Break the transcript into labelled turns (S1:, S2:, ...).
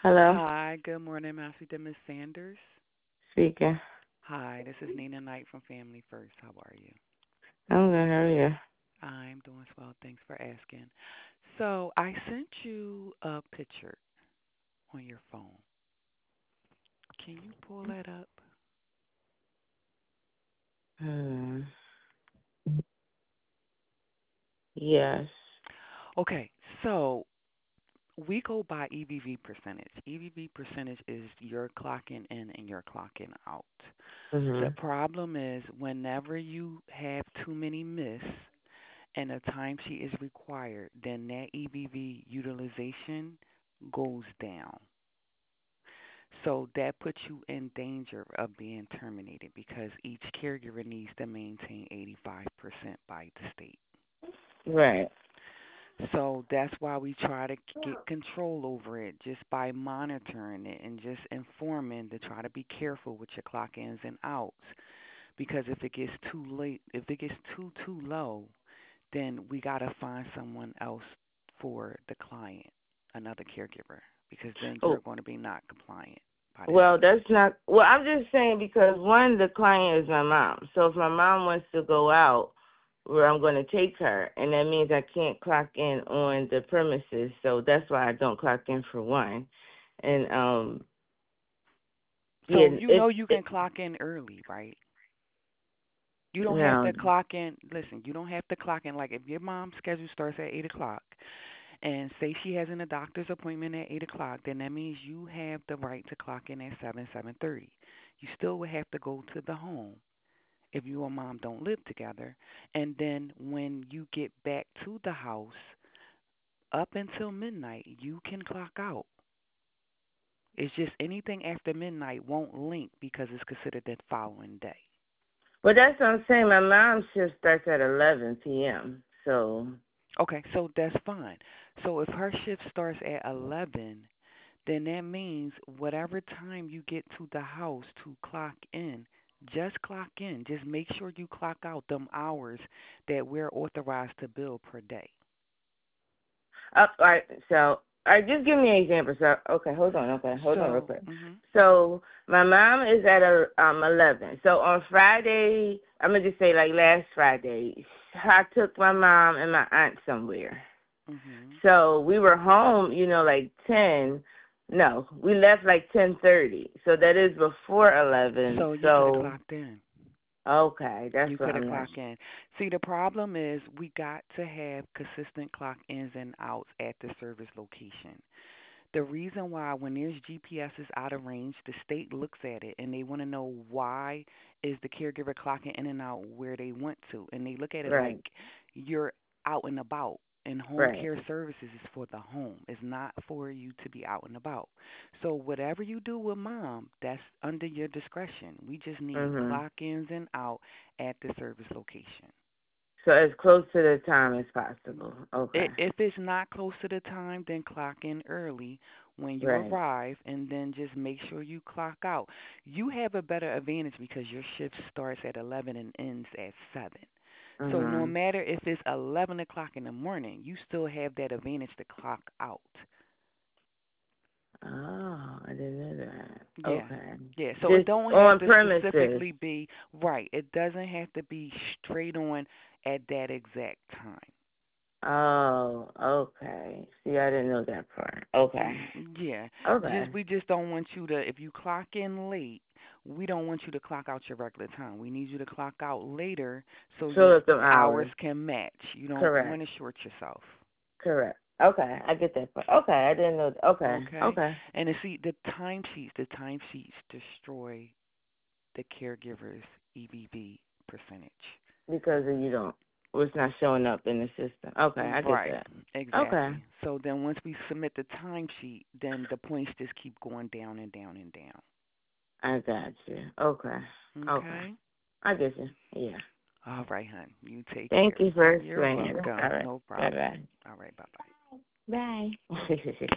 S1: Hello,
S2: Hi, good morning, Master to Miss Sanders.
S1: speaking.
S2: Hi, this is Nina Knight from Family First. How are you?
S1: I'm good. How are you?
S2: I'm doing well. Thanks for asking. So, I sent you a picture on your phone. Can you pull that up?
S1: Hmm. Yes.
S2: Okay, so we go by EVV percentage. EVV percentage is your clocking in and your clocking out. The
S1: Mhm.
S2: problem is whenever you have too many miss and a timesheet is required, then that EVV utilization goes down. So that puts you in danger of being terminated because each caregiver needs to maintain 85% by the state.
S1: Right.
S2: So that's why we try to get control over it just by monitoring it and just informing to try to be careful with your clock ins and outs. Because if it gets too late, if it gets too low, then we got to find someone else for the client, another caregiver, because then you're
S1: Oh,
S2: going to be not compliant by that
S1: well,
S2: state.
S1: that's not. Well, I'm just saying because one, the client is my mom. So if my mom wants to go out, where I'm going to take her, and that means I can't clock in on the premises. So that's why I don't clock in for one. And yeah,
S2: So you
S1: it,
S2: know you
S1: it
S2: can clock in early, right? You don't have
S1: no.
S2: to clock in. Listen, you don't have to clock in. Like if your mom's schedule starts at 8 o'clock, and say she has a doctor's appointment at 8 o'clock, then that means you have the right to clock in at 7:30. You still would have to go to the home if you and mom don't live together. And then when you get back to the house, up until midnight, you can clock out. It's just anything after midnight won't link because it's considered the following day.
S1: But that's what I'm saying. My mom's shift starts at 11 p.m. So
S2: Okay, so that's fine. So if her shift starts at 11, then that means whatever time you get to the house to clock in, just clock in. Just make sure you clock out them hours that we're authorized to bill per day.
S1: all right, so, all right, just give me an example. So, okay, hold on real
S2: So,
S1: quick. So, my mom is at 11. So, on Friday, I'm going to just say like last Friday, I took my mom and my aunt somewhere.
S2: mhm.
S1: So, we were home, like 10. No, we left like 10:30. So, that is before 11.
S2: So you could have
S1: So,
S2: clocked in.
S1: okay, that's
S2: You
S1: what
S2: could have
S1: I'm not.
S2: clocked in. See, the problem is we got to have consistent clock ins and outs at the service location. The reason why when there's GPS is out of range, the state looks at it and they want to know why is the caregiver clocking in and out where they want to. And they look at it like
S1: Right,
S2: you're out and about. And home
S1: right.
S2: care services is for the home. It's not for you to be out and about. So whatever you do with mom, that's under your discretion. We just need
S1: Mhm.
S2: clock ins and out at the service location.
S1: So, as close to the time as possible. Okay.
S2: If it's not close to the time, then clock in early when you
S1: Right.
S2: arrive, and then just make sure you clock out. You have a better advantage because your shift starts at 11 and ends at 7. So no
S1: Mhm.
S2: matter if it's 11 o'clock in the morning, you still have that advantage to clock out.
S1: Oh, I didn't know that.
S2: Yeah.
S1: Okay.
S2: Yeah, so it
S1: Just
S2: don't have
S1: on
S2: to
S1: premises.
S2: specifically be right. It doesn't have to be straight on at that exact time.
S1: Oh, okay. See, I didn't know that part. Okay.
S2: Yeah,
S1: Okay.
S2: just we just don't want you to. If you clock in late, we don't want you to clock out your regular time. We need you to clock out later so
S1: So
S2: your
S1: it's some
S2: hours
S1: hours.
S2: can match. You don't want
S1: Correct.
S2: to short yourself.
S1: Correct. Okay, I get that part. Okay, I didn't know. Okay.
S2: Okay,
S1: Okay.
S2: and to see the timesheets destroy the caregiver's EVV percentage.
S1: Because you don't. It's not showing up in the system. Okay, I get
S2: Right,
S1: that. Okay.
S2: exactly. So then once we submit the timesheet, then the points just keep going down and down and down.
S1: I got you. Okay. Okay.
S2: Okay.
S1: I get you. Yeah.
S2: All right, hon. You take
S1: Thank
S2: care.
S1: you for
S2: You're
S1: explaining. All
S2: welcome.
S1: right.
S2: No problem.
S1: Bye-bye.
S2: All right, bye bye.
S1: Bye.